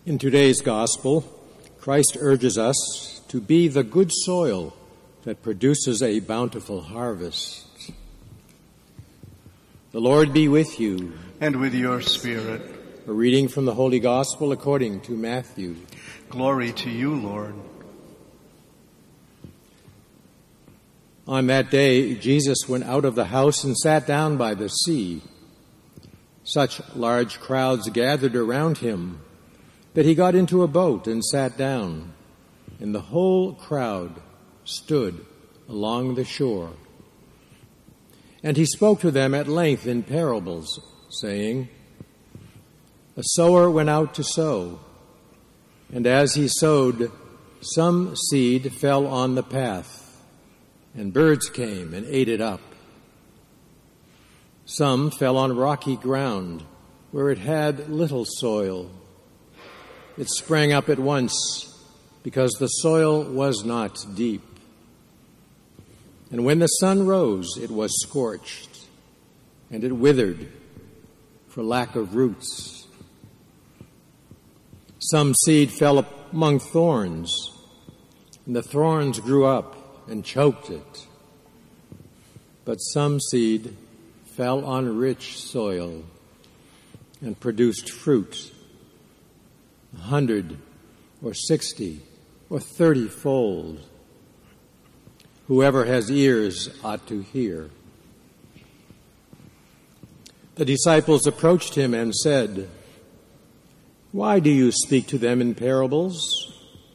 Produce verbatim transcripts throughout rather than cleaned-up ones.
In today's gospel, Christ urges us to be the good soil that produces a bountiful harvest. The Lord be with you. And with your spirit. A reading from the Holy Gospel according to Matthew. Glory to you, Lord. On that day, Jesus went out of the house and sat down by the sea. Such large crowds gathered around him that he got into a boat and sat down, and the whole crowd stood along the shore. And he spoke to them at length in parables, saying, A sower went out to sow, and as he sowed, some seed fell on the path, and birds came and ate it up. Some fell on rocky ground, where it had little soil. It sprang up at once, because the soil was not deep. And when the sun rose, it was scorched, and it withered for lack of roots. Some seed fell among thorns, and the thorns grew up and choked it. But some seed fell on rich soil and produced fruit, a hundred or sixty or thirty-fold. Whoever has ears ought to hear. The disciples approached him and said, Why do you speak to them in parables?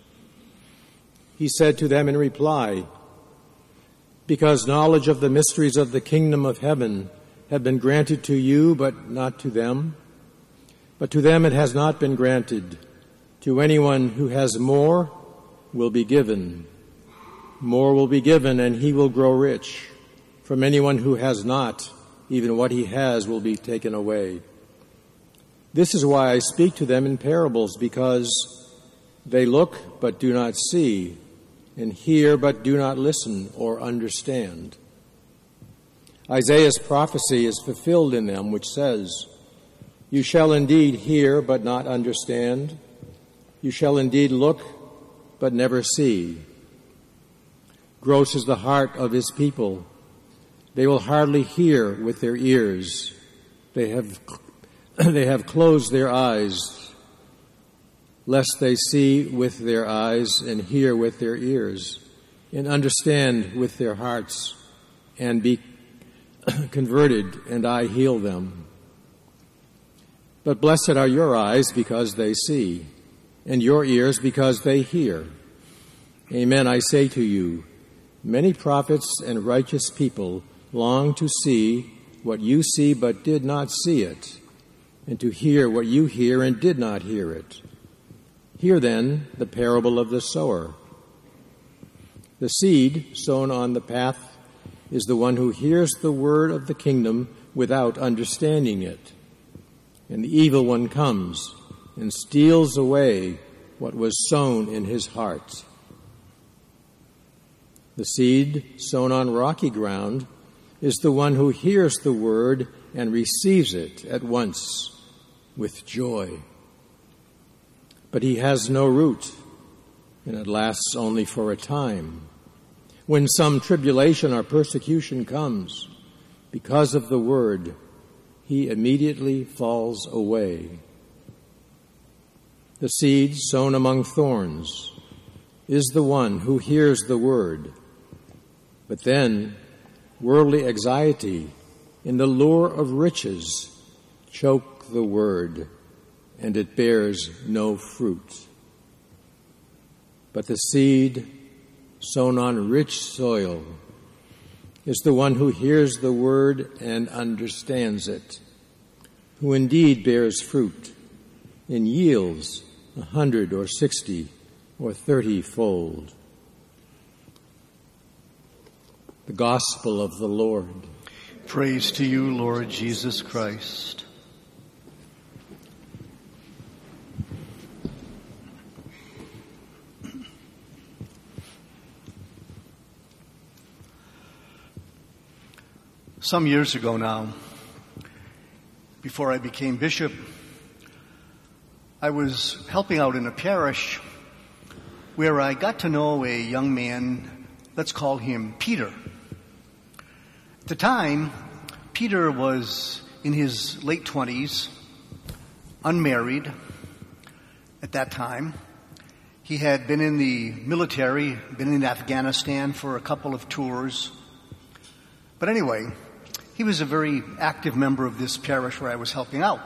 He said to them in reply, Because knowledge of the mysteries of the kingdom of heaven have been granted to you, but not to them. But to them it has not been granted. To anyone who has more will be given. More will be given, and he will grow rich. From anyone who has not, even what he has will be taken away. This is why I speak to them in parables, because they look but do not see, and hear but do not listen or understand. Isaiah's prophecy is fulfilled in them, which says, You shall indeed hear but not understand. You shall indeed look but never see. Gross is the heart of his people. They will hardly hear with their ears. They have, they have closed their eyes, lest they see with their eyes and hear with their ears, and understand with their hearts, and be converted, and I heal them. But blessed are your eyes because they see, and your ears because they hear. Amen, I say to you, many prophets and righteous people long to see what you see but did not see it, and to hear what you hear and did not hear it. Hear then the parable of the sower. The seed sown on the path is the one who hears the word of the kingdom without understanding it. And the evil one comes and steals away what was sown in his heart. The seed sown on rocky ground is the one who hears the word and receives it at once with joy. But he has no root, and it lasts only for a time. When some tribulation or persecution comes because of the word, he immediately falls away. The seed sown among thorns is the one who hears the word, but then worldly anxiety and the lure of riches choke the word, and it bears no fruit. But the seed sown on rich soil is the one who hears the word and understands it, who indeed bears fruit and yields a hundred or sixty or thirty-fold. The Gospel of the Lord. Praise to you, Lord Jesus Christ. Some years ago now, before I became bishop, I was helping out in a parish where I got to know a young man, let's call him Peter. At the time, Peter was in his late twenties, unmarried at that time. He had been in the military, been in Afghanistan for a couple of tours. But anyway, he was a very active member of this parish where I was helping out.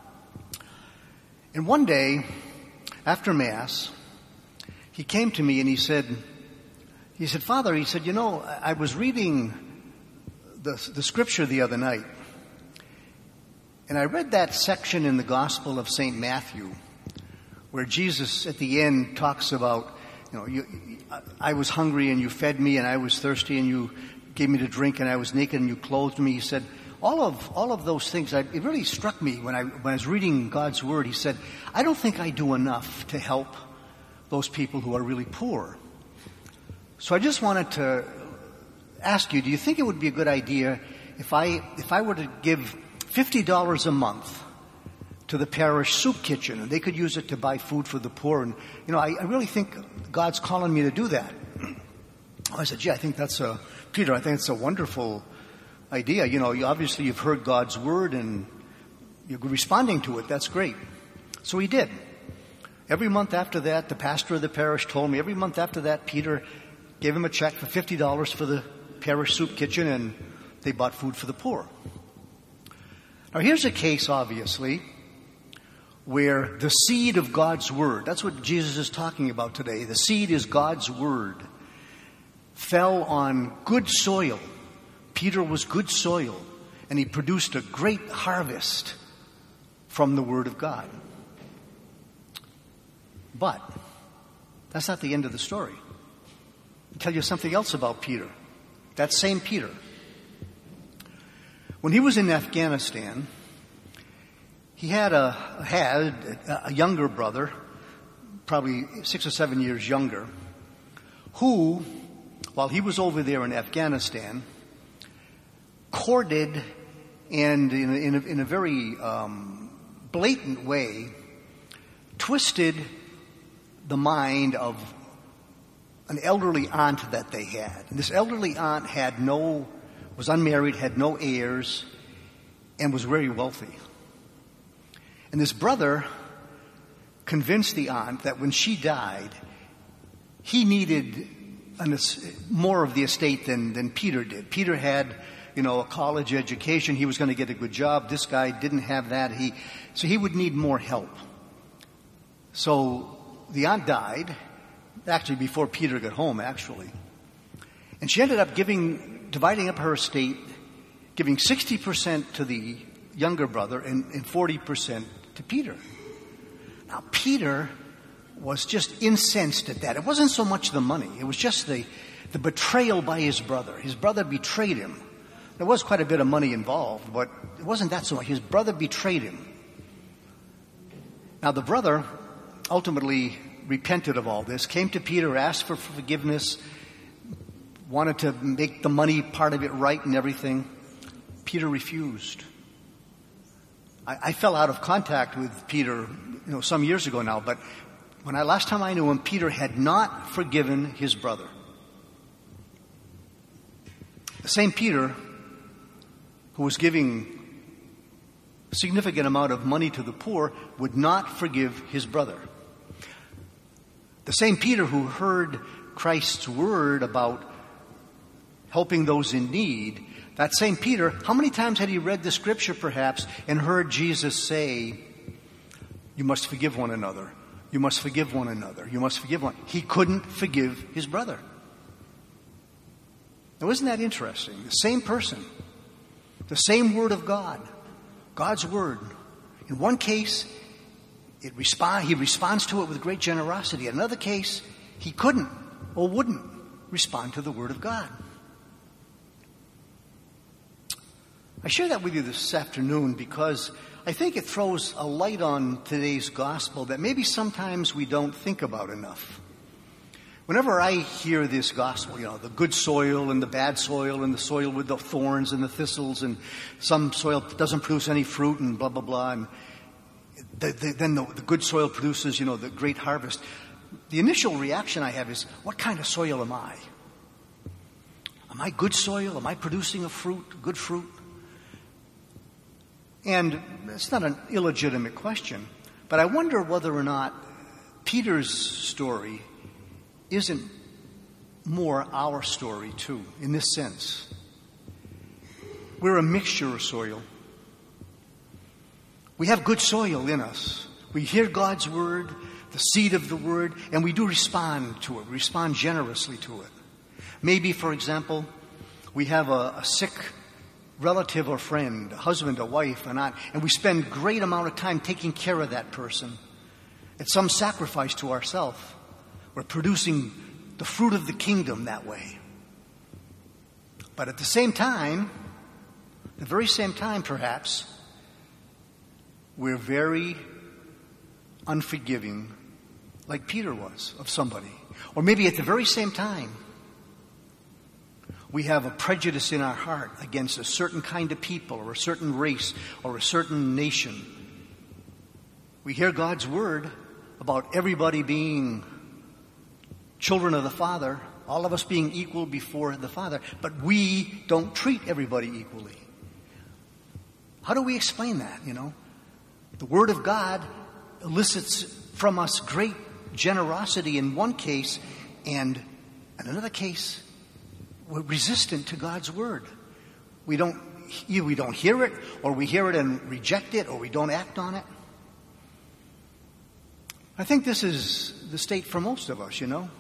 And one day, after Mass, he came to me and he said, he said, Father, he said, you know, I was reading the, the scripture the other night, and I read that section in the Gospel of Saint Matthew where Jesus at the end talks about, you know, you, I was hungry and you fed me, and I was thirsty and you gave me to drink, and I was naked and you clothed me. He said, all of all of those things, I, it really struck me when I, when I was reading God's Word. He said, I don't think I do enough to help those people who are really poor. So I just wanted to ask you, do you think it would be a good idea if I if I were to give fifty dollars a month to the parish soup kitchen, and they could use it to buy food for the poor? And, you know, I, I really think God's calling me to do that. I said, gee, I think that's a, Peter, I think it's a wonderful idea. You know, you, obviously you've heard God's Word and you're responding to it. That's great. So he did. Every month after that, the pastor of the parish told me, every month after that, Peter gave him a check for fifty dollars for the parish soup kitchen, and they bought food for the poor. Now here's a case, obviously, where the seed of God's Word, that's what Jesus is talking about today, the seed is God's Word, fell on good soil. Peter was good soil, and he produced a great harvest from the Word of God. But that's not the end of the story. I'll tell you something else about Peter. That same Peter. When he was in Afghanistan, he had a had a younger brother, probably six or seven years younger, who, while he was over there in Afghanistan, courted and in a, in a, in a very um, blatant way twisted the mind of an elderly aunt that they had. And this elderly aunt had no, was unmarried, had no heirs, and was very wealthy. And this brother convinced the aunt that when she died, he needed an, more of the estate than, than Peter did. Peter had, you know, a college education. He was going to get a good job. This guy didn't have that. He, so he would need more help. So the aunt died, actually before Peter got home, actually. And she ended up giving, dividing up her estate, giving sixty percent to the younger brother and, and forty percent to Peter. Now, Peter was just incensed at that. It wasn't so much the money. It was just the, the betrayal by his brother. His brother betrayed him. There was quite a bit of money involved, but it wasn't that so much. His brother betrayed him. Now, the brother ultimately repented of all this, came to Peter, asked for forgiveness, wanted to make the money part of it right and everything. Peter refused. I, I fell out of contact with Peter, you know, some years ago now, but when I last time I knew him, Peter had not forgiven his brother. The same Peter who was giving a significant amount of money to the poor would not forgive his brother. The same Peter who heard Christ's word about helping those in need, that same Peter, how many times had he read the scripture perhaps and heard Jesus say, you must forgive one another, you must forgive one another, you must forgive one. He couldn't forgive his brother. Now, isn't that interesting? The same person, the same word of God, God's word. In one case, it respond, he responds to it with great generosity. In another case, he couldn't or wouldn't respond to the word of God. I share that with you this afternoon because I think it throws a light on today's gospel that maybe sometimes we don't think about enough. Whenever I hear this gospel, you know, the good soil and the bad soil and the soil with the thorns and the thistles and some soil doesn't produce any fruit and blah, blah, blah. And the, the, then the, the good soil produces, you know, the great harvest. The initial reaction I have is, what kind of soil am I? Am I good soil? Am I producing a fruit, good fruit? And it's not an illegitimate question, but I wonder whether or not Peter's story isn't more our story too, in this sense. We're a mixture of soil. We have good soil in us. We hear God's word, the seed of the word, and we do respond to it, respond generously to it. Maybe, for example, we have a, a sick relative or friend, a husband, a wife, an aunt, and we spend a great amount of time taking care of that person. It's some sacrifice to ourselves. We're producing the fruit of the kingdom that way. But at the same time, the very same time perhaps, we're very unforgiving, like Peter was, of somebody. Or maybe at the very same time, we have a prejudice in our heart against a certain kind of people or a certain race or a certain nation. We hear God's word about everybody being children of the Father, all of us being equal before the Father, but we don't treat everybody equally. How do we explain that, you know? The Word of God elicits from us great generosity in one case, and in another case, we're resistant to God's Word. We don't, either we don't hear it, or we hear it and reject it, or we don't act on it. I think this is the state for most of us, you know.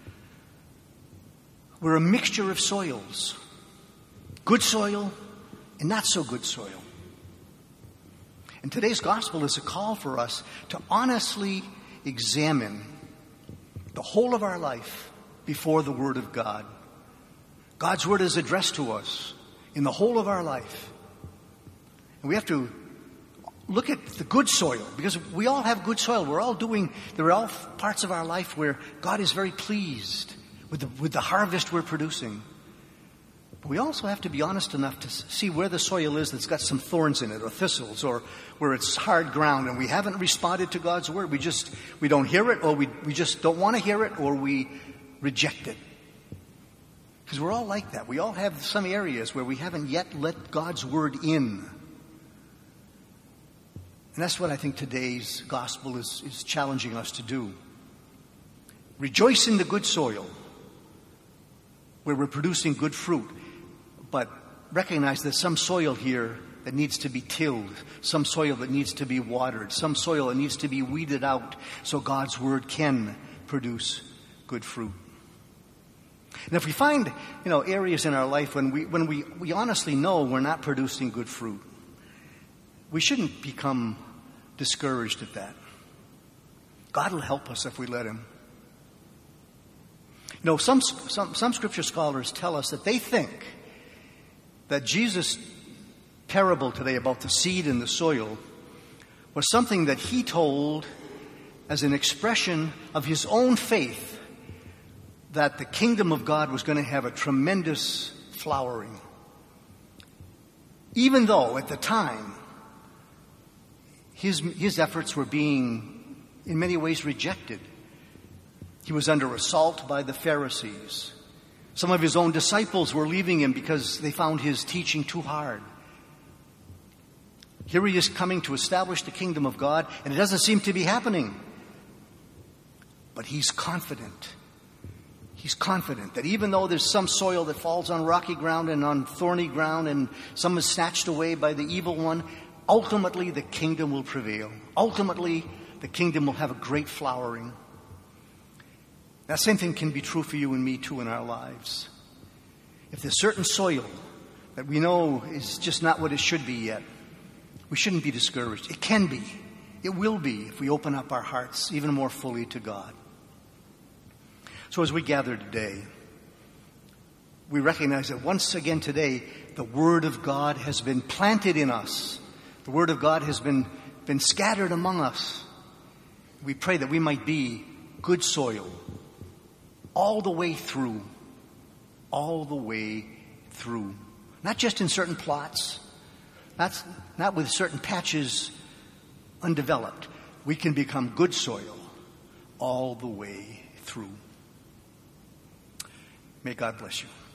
We're a mixture of soils. Good soil and not so good soil. And today's gospel is a call for us to honestly examine the whole of our life before the Word of God. God's Word is addressed to us in the whole of our life. And we have to look at the good soil, because we all have good soil. We're all doing, there are all parts of our life where God is very pleased with the, with the harvest we're producing. But we also have to be honest enough to see where the soil is that's got some thorns in it, or thistles, or where it's hard ground and we haven't responded to God's word. We just, we don't hear it, or we, we just don't want to hear it, or we reject it. Because we're all like that. We all have some areas where we haven't yet let God's word in. And that's what I think today's gospel is, is challenging us to do. Rejoice in the good soil, where we're producing good fruit, but recognize there's some soil here that needs to be tilled, some soil that needs to be watered, some soil that needs to be weeded out so God's word can produce good fruit. And if we find, you know, areas in our life when we when we, we honestly know we're not producing good fruit, we shouldn't become discouraged at that. God will help us if we let him. You know, some, some, some scripture scholars tell us that they think that Jesus' parable today about the seed and the soil was something that he told as an expression of his own faith that the kingdom of God was going to have a tremendous flowering. Even though at the time his, his efforts were being in many ways rejected. He was under assault by the Pharisees. Some of his own disciples were leaving him because they found his teaching too hard. Here he is coming to establish the kingdom of God, and it doesn't seem to be happening. But he's confident. He's confident that even though there's some soil that falls on rocky ground and on thorny ground, and some is snatched away by the evil one, ultimately the kingdom will prevail. Ultimately, the kingdom will have a great flowering. That same thing can be true for you and me too in our lives. If there's certain soil that we know is just not what it should be yet, we shouldn't be discouraged. It can be. It will be if we open up our hearts even more fully to God. So as we gather today, we recognize that once again today, the Word of God has been planted in us. The Word of God has been, been scattered among us. We pray that we might be good soil all the way through. All the way through. Not just in certain plots, not, not with certain patches undeveloped, we can become good soil all the way through. May God bless you.